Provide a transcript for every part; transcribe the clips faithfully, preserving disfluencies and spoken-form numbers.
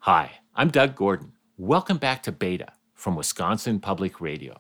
Hi, I'm Doug Gordon. Welcome back to Beta from Wisconsin Public Radio.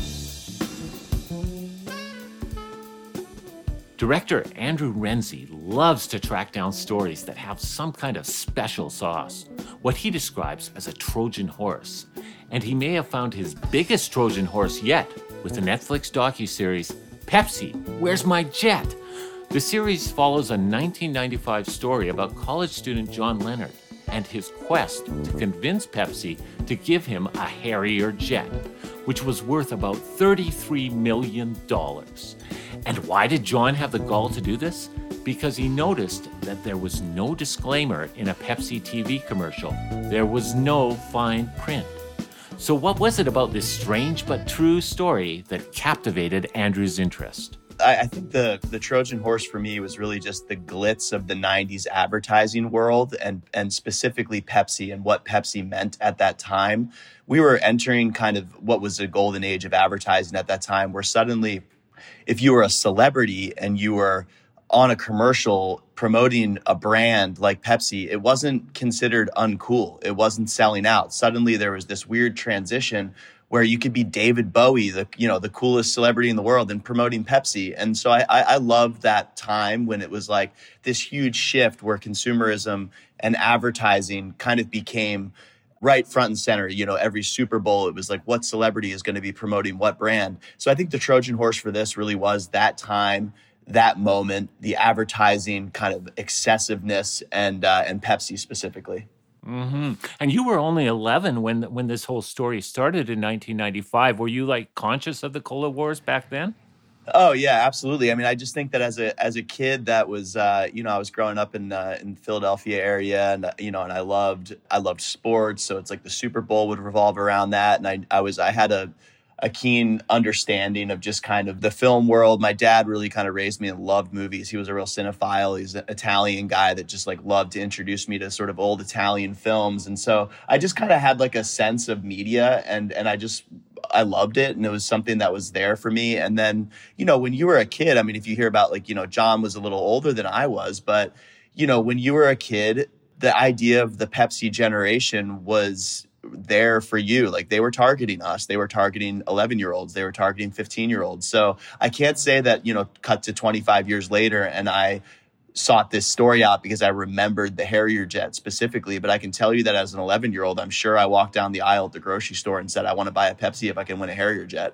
Director Andrew Renzi loves to track down stories that have some kind of special sauce, what he describes as a Trojan horse. And he may have found his biggest Trojan horse yet with the Netflix docuseries Pepsi, Where's My Jet? The series follows a nineteen ninety-five story about college student John Leonard and his quest to convince Pepsi to give him a Harrier jet, which was worth about thirty-three million dollars. And why did John have the gall to do this? Because he noticed that there was no disclaimer in a Pepsi T V commercial. There was no fine print. So what was it about this strange but true story that captivated Andrew's interest? I, I think the the Trojan horse for me was really just the glitz of the nineties advertising world and, and specifically Pepsi and what Pepsi meant at that time. We were entering kind of what was a golden age of advertising at that time, where suddenly if you were a celebrity and you were on a commercial promoting a brand like Pepsi, it wasn't considered uncool. It wasn't selling out. Suddenly there was this weird transition where you could be David Bowie, the you know the coolest celebrity in the world, and promoting Pepsi. And so I, I, I loved that time when it was like this huge shift where consumerism and advertising kind of became right front and center. You know, every Super Bowl, it was like, what celebrity is going to be promoting what brand? So I think the Trojan horse for this really was that time, that moment, the advertising kind of excessiveness, and uh, and Pepsi specifically. Mm-hmm. And you were only eleven when when this whole story started in nineteen ninety-five. Were you like conscious of the Cola Wars back then? Oh yeah, absolutely. I mean, I just think that as a as a kid, that was uh, you know I was growing up in uh, in Philadelphia area, and uh, you know, and I loved I loved sports. So it's like the Super Bowl would revolve around that, and I I was I had a a keen understanding of just kind of the film world. My dad really kind of raised me and loved movies. He was a real cinephile. He's an Italian guy that just like loved to introduce me to sort of old Italian films. And so I just kind of had like a sense of media, and, and I just, I loved it. And it was something that was there for me. And then, you know, when you were a kid, I mean, if you hear about like, you know, John was a little older than I was, but you know, when you were a kid, the idea of the Pepsi generation was there for you. Like they were targeting us. They were targeting eleven year olds. They were targeting fifteen year olds. So I can't say that, you know, cut to twenty-five years later and I sought this story out because I remembered the Harrier jet specifically. But I can tell you that as an eleven year old, I'm sure I walked down the aisle at the grocery store and said, I want to buy a Pepsi if I can win a Harrier jet.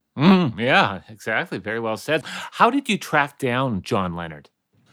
Mm, yeah, exactly. Very well said. How did you track down John Leonard?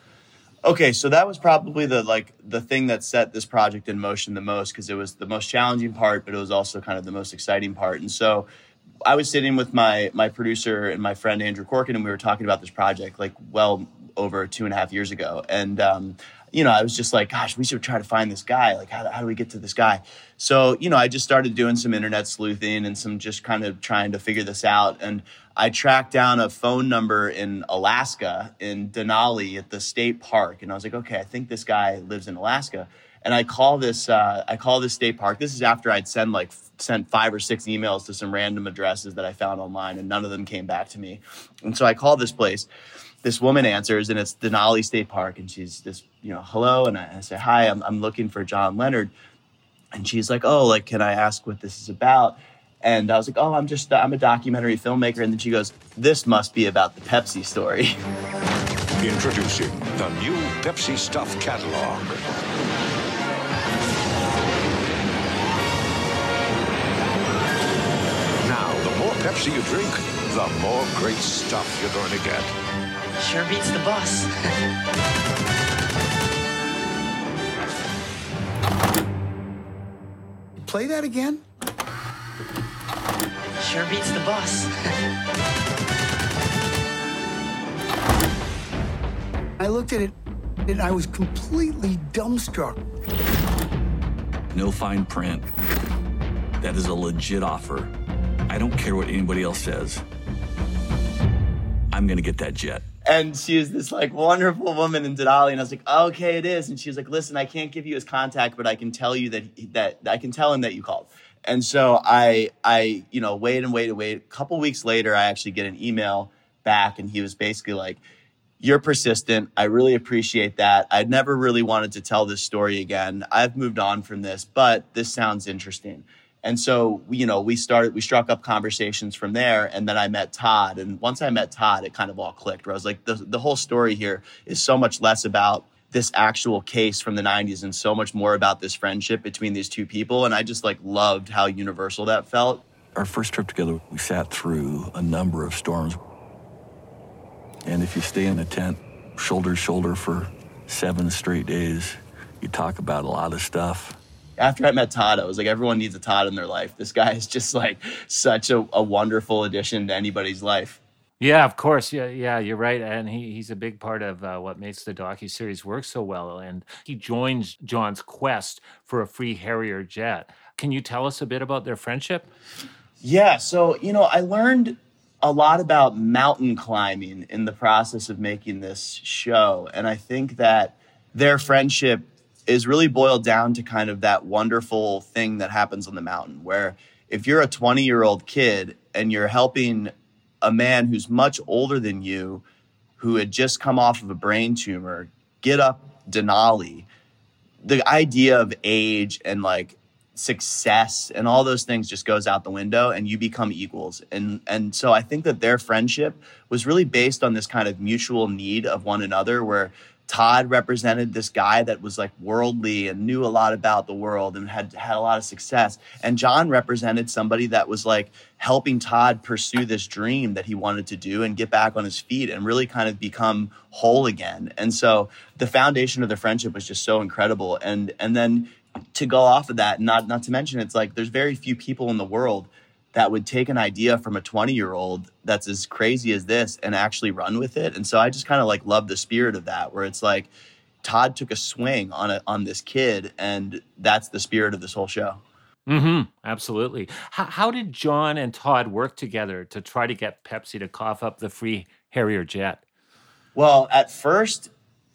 Okay, so that was probably the like the thing that set this project in motion the most, because it was the most challenging part, but it was also kind of the most exciting part. And so I was sitting with my my producer and my friend Andrew Corkin, and we were talking about this project like well over two and a half years ago. And um, you know, I was just like, gosh, we should try to find this guy. Like, how, how do we get to this guy? So, you know, I just started doing some internet sleuthing and some just kind of trying to figure this out. And I tracked down a phone number in Alaska, in Denali at the state park. And I was like, okay, I think this guy lives in Alaska. And I call this, uh, I call this state park. This is after I'd send like f- sent five or six emails to some random addresses that I found online, and none of them came back to me. And so I call this place. This woman answers, and it's Denali State Park, and she's this, you know, hello, and I, I say, hi, I'm I'm looking for John Leonard, and she's like, oh, like, can I ask what this is about? And I was like, oh, I'm just, I'm a documentary filmmaker, and then she goes, this must be about the Pepsi story. Introducing the new Pepsi Stuff catalog. Now, the more Pepsi you drink, the more great stuff you're going to get. Sure beats the bus. Play that again? Sure beats the bus. I looked at it and I was completely dumbstruck. No fine print. That is a legit offer. I don't care what anybody else says. I'm going to get that jet. And she was this like wonderful woman in Denali, and I was like, okay, it is. And she was like, listen, I can't give you his contact, but I can tell you that that I can tell him that you called. And so I I you know wait and wait and wait. A couple weeks later, I actually get an email back, and he was basically like, You're persistent. I really appreciate that. I'd never really wanted to tell this story again. I've moved on from this, but this sounds interesting. And so, you know, we started, we struck up conversations from there. And then I met Todd. And once I met Todd, it kind of all clicked, where I was like, the, the whole story here is so much less about this actual case from the nineties and so much more about this friendship between these two people. And I just like loved how universal that felt. Our first trip together, we sat through a number of storms. And if you stay in a tent shoulder to shoulder for seven straight days, you talk about a lot of stuff. After I met Todd, I was like, everyone needs a Todd in their life. This guy is just like such a, a wonderful addition to anybody's life. Yeah, of course. Yeah, yeah, you're right. And he, he's a big part of uh, what makes the docuseries work so well. And he joins John's quest for a free Harrier jet. Can you tell us a bit about their friendship? Yeah, so, you know, I learned a lot about mountain climbing in the process of making this show. And I think that their friendship is really boiled down to kind of that wonderful thing that happens on the mountain, where if you're a twenty-year-old kid and you're helping a man who's much older than you, who had just come off of a brain tumor, get up Denali, the idea of age and like success and all those things just goes out the window, and you become equals. And and so I think that their friendship was really based on this kind of mutual need of one another, where Todd represented this guy that was like worldly and knew a lot about the world and had had a lot of success. And John represented somebody that was like helping Todd pursue this dream that he wanted to do and get back on his feet and really kind of become whole again. And so the foundation of the friendship was just so incredible. And and then to go off of that, not not to mention, it's like there's very few people in the world that would take an idea from a twenty-year-old that's as crazy as this and actually run with it. And so I just kind of like love the spirit of that, where it's like Todd took a swing on a, on this kid, and that's the spirit of this whole show. Mm-hmm. Absolutely. How, how did John and Todd work together to try to get Pepsi to cough up the free Harrier jet? Well, at first,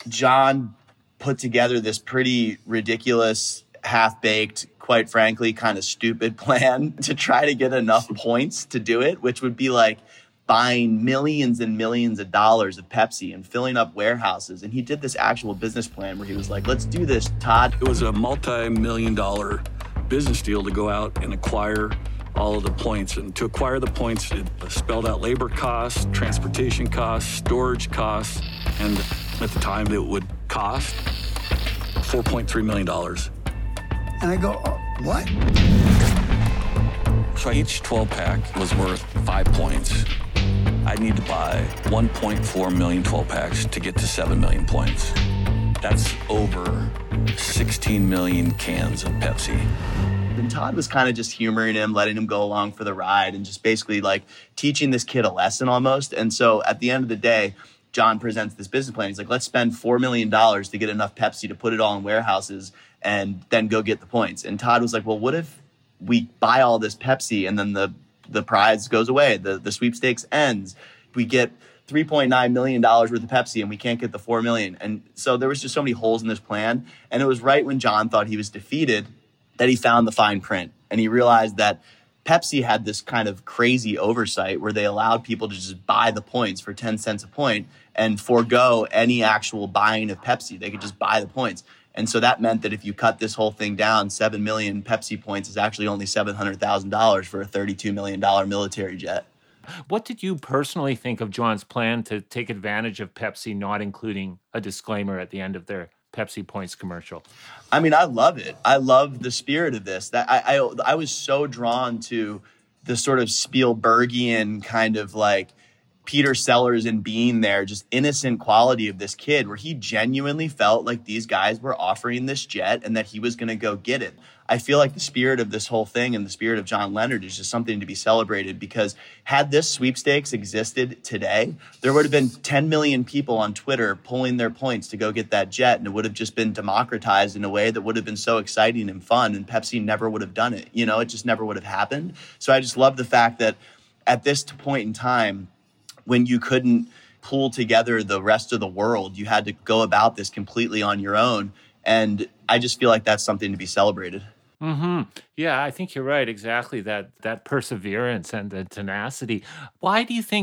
John put together this pretty ridiculous, half-baked, quite frankly, kind of stupid plan to try to get enough points to do it, which would be like buying millions and millions of dollars of Pepsi and filling up warehouses. And he did this actual business plan where he was like, let's do this, Todd. It was a multi-million dollar business deal to go out and acquire all of the points. And to acquire the points, it spelled out labor costs, transportation costs, storage costs, and at the time it would cost four point three million dollars. And I go, oh, what? So each twelve pack was worth five points. I need to buy one point four million twelve packs to get to seven million points. That's over sixteen million cans of Pepsi. And Todd was kind of just humoring him, letting him go along for the ride, and just basically like teaching this kid a lesson almost. And so at the end of the day, John presents this business plan. He's like, let's spend four million dollars to get enough Pepsi to put it all in warehouses and then go get the points. And Todd was like, well, what if we buy all this Pepsi and then the, the prize goes away, the, the sweepstakes ends. We get three point nine million dollars worth of Pepsi and we can't get the four million dollars. And so there was just so many holes in this plan. And it was right when John thought he was defeated that he found the fine print. And he realized that Pepsi had this kind of crazy oversight where they allowed people to just buy the points for ten cents a point and forego any actual buying of Pepsi. They could just buy the points. And so that meant that if you cut this whole thing down, seven million Pepsi points is actually only seven hundred thousand dollars for a thirty-two million dollars military jet. What did you personally think of John's plan to take advantage of Pepsi not including a disclaimer at the end of their Pepsi Points commercial? I mean, I love it. I love the spirit of this. That I, I, I was so drawn to the sort of Spielbergian kind of like Peter Sellers and being there, just innocent quality of this kid, where he genuinely felt like these guys were offering this jet and that he was going to go get it. I feel like the spirit of this whole thing and the spirit of John Leonard is just something to be celebrated, because had this sweepstakes existed today, there would have been ten million people on Twitter pulling their points to go get that jet, and it would have just been democratized in a way that would have been so exciting and fun, and Pepsi never would have done it. You know, it just never would have happened. So I just love the fact that at this point in time, when you couldn't pull together the rest of the world, you had to go about this completely on your own. And I just feel like that's something to be celebrated. Mm-hmm. Yeah, I think you're right. Exactly. That that perseverance and the tenacity. Why do you think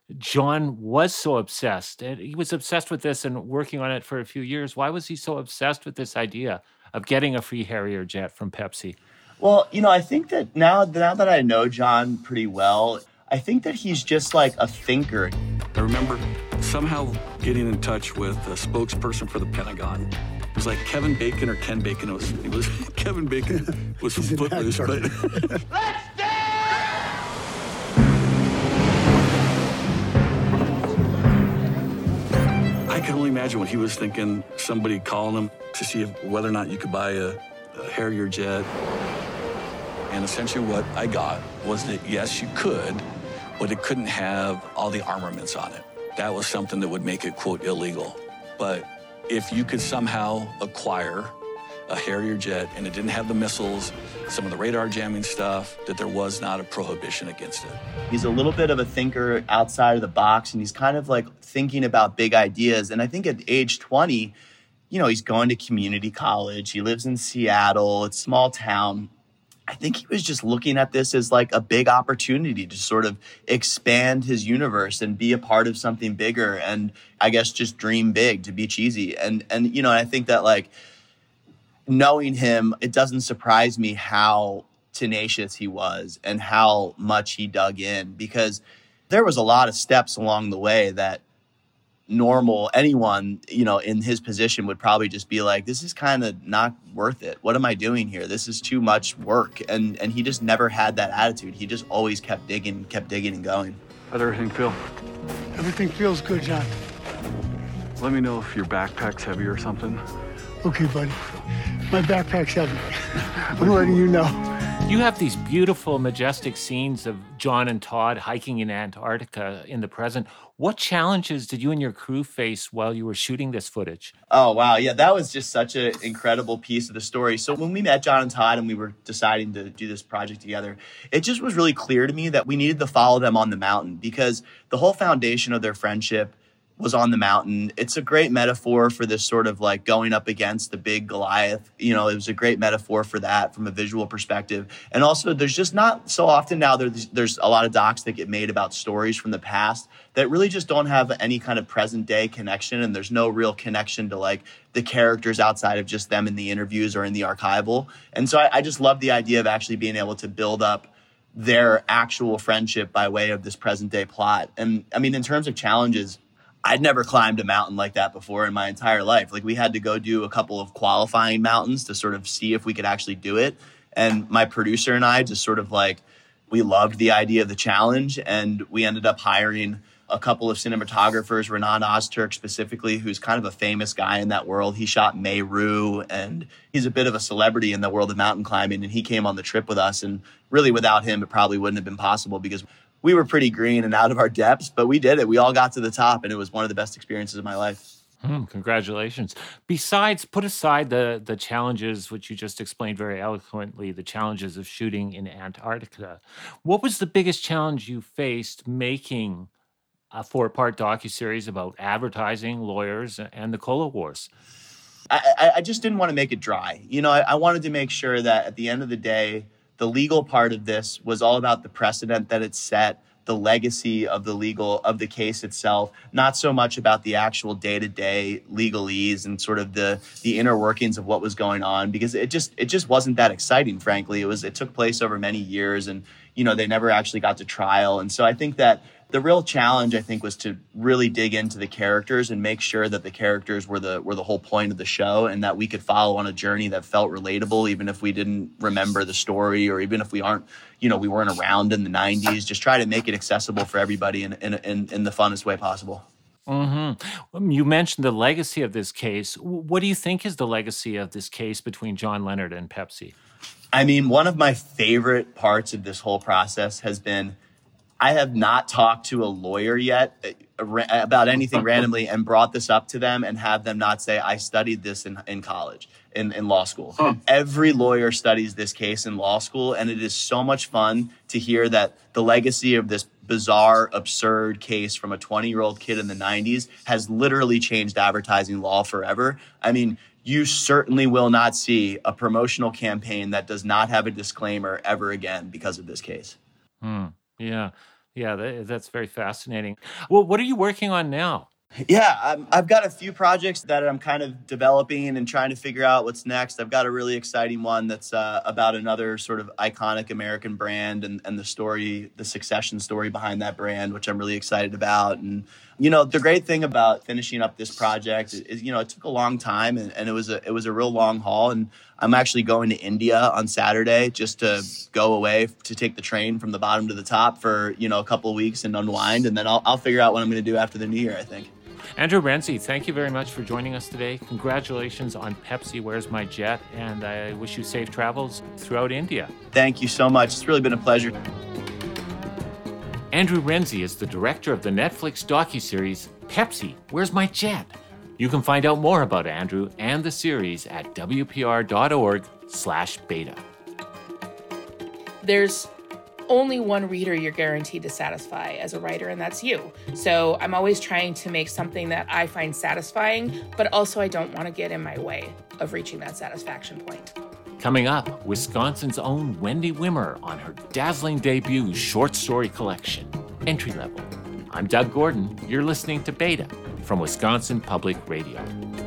John was so obsessed. And he was obsessed with this and working on it for a few years. Why was he so obsessed with this idea of getting a free Harrier jet from Pepsi? Well, you know, I think that now, now that I know John pretty well, I think that he's just like a thinker. I remember somehow getting in touch with a spokesperson for the Pentagon. It was like Kevin Bacon or Ken Bacon. It was, it was Kevin Bacon was from Footloose, but I can only imagine what he was thinking. Somebody calling him to see if, whether or not you could buy a, a Harrier jet. And essentially what I got was that, yes, you could, but it couldn't have all the armaments on it. That was something that would make it, quote, illegal. But if you could somehow acquire a Harrier jet and it didn't have the missiles, some of the radar jamming stuff, that there was not a prohibition against it. He's a little bit of a thinker outside of the box, and he's kind of like thinking about big ideas. And I think at age twenty, you know, he's going to community college. He lives in Seattle. It's a small town. I think he was just looking at this as like a big opportunity to sort of expand his universe and be a part of something bigger. And I guess just dream big, to be cheesy. And, and, you know, I think that like knowing him, it doesn't surprise me how tenacious he was and how much he dug in, because there was a lot of steps along the way that normal anyone, you know, in his position would probably just be like, this is kind of not worth it. What am I doing here? This is too much work. And and he just never had that attitude. He just always kept digging, kept digging and going. How'd everything feel? Everything feels good, John. Let me know if your backpack's heavy or something. Okay, buddy. My backpack's heavy. I'm letting you know. You have these beautiful, majestic scenes of John and Todd hiking in Antarctica in the present. What challenges did you and your crew face while you were shooting this footage? Oh, wow. Yeah, that was just such an incredible piece of the story. So when we met John and Todd and we were deciding to do this project together, it just was really clear to me that we needed to follow them on the mountain, because the whole foundation of their friendship was on the mountain. It's a great metaphor for this sort of like going up against the big Goliath. You know, it was a great metaphor for that from a visual perspective. And also there's just not so often now there's, there's a lot of docs that get made about stories from the past that really just don't have any kind of present day connection. And there's no real connection to like the characters outside of just them in the interviews or in the archival. And so I, I just love the idea of actually being able to build up their actual friendship by way of this present day plot. And I mean, in terms of challenges, I'd never climbed a mountain like that before in my entire life. Like we had to go do a couple of qualifying mountains to sort of see if we could actually do it. And my producer and I just sort of like, we loved the idea of the challenge, and we ended up hiring a couple of cinematographers, Renan Ozturk specifically, who's kind of a famous guy in that world. He shot Meru, and he's a bit of a celebrity in the world of mountain climbing. And he came on the trip with us. And really without him, it probably wouldn't have been possible, because we were pretty green and out of our depths, but we did it. We all got to the top, and it was one of the best experiences of my life. Hmm, congratulations. Besides, put aside the, the challenges, which you just explained very eloquently, the challenges of shooting in Antarctica, what was the biggest challenge you faced making a four-part docuseries about advertising, lawyers, and the Cola Wars? I, I just didn't want to make it dry. You know, I, I wanted to make sure that at the end of the day, the legal part of this was all about the precedent that it set, the legacy of the legal of the case itself, not so much about the actual day-to-day legalese and sort of the the inner workings of what was going on, because it just it just wasn't that exciting, frankly. It was it took place over many years, and you know, they never actually got to trial. And so I think that the real challenge, I think, was to really dig into the characters and make sure that the characters were the were the whole point of the show, and that we could follow on a journey that felt relatable, even if we didn't remember the story, or even if we aren't, you know, we weren't around in the nineties. Just try to make it accessible for everybody in in in, in the funnest way possible. Mm-hmm. You mentioned the legacy of this case. What do you think is the legacy of this case between John Leonard and Pepsi? I mean, one of my favorite parts of this whole process has been, I have not talked to a lawyer yet about anything randomly and brought this up to them and have them not say, I studied this in, in college, in, in law school. Huh. Every lawyer studies this case in law school, and it is so much fun to hear that the legacy of this bizarre, absurd case from a twenty-year-old kid in the nineties has literally changed advertising law forever. I mean, you certainly will not see a promotional campaign that does not have a disclaimer ever again because of this case. Hmm. Yeah. Yeah, that, that's very fascinating. Well, what are you working on now? Yeah, I'm, I've got a few projects that I'm kind of developing and trying to figure out what's next. I've got a really exciting one that's uh, about another sort of iconic American brand and, and the story, the succession story behind that brand, which I'm really excited about. And, you know, the great thing about finishing up this project is, is you know, it took a long time and, and it was a it was a real long haul. And I'm actually going to India on Saturday just to go away to take the train from the bottom to the top for, you know, a couple of weeks and unwind. And then I'll, I'll figure out what I'm going to do after the new year, I think. Andrew Renzi, thank you very much for joining us today. Congratulations on Pepsi Where's My Jet, and I wish you safe travels throughout India. Thank you so much. It's really been a pleasure. Andrew Renzi is the director of the Netflix docuseries Pepsi Where's My Jet? You can find out more about Andrew and the series at w p r dot org slash beta. There's only one reader you're guaranteed to satisfy as a writer, and that's you. So I'm always trying to make something that I find satisfying, but also I don't want to get in my way of reaching that satisfaction point. Coming up, Wisconsin's own Wendy Wimmer on her dazzling debut short story collection, Entry Level. I'm Doug Gordon. You're listening to Beta from Wisconsin Public Radio.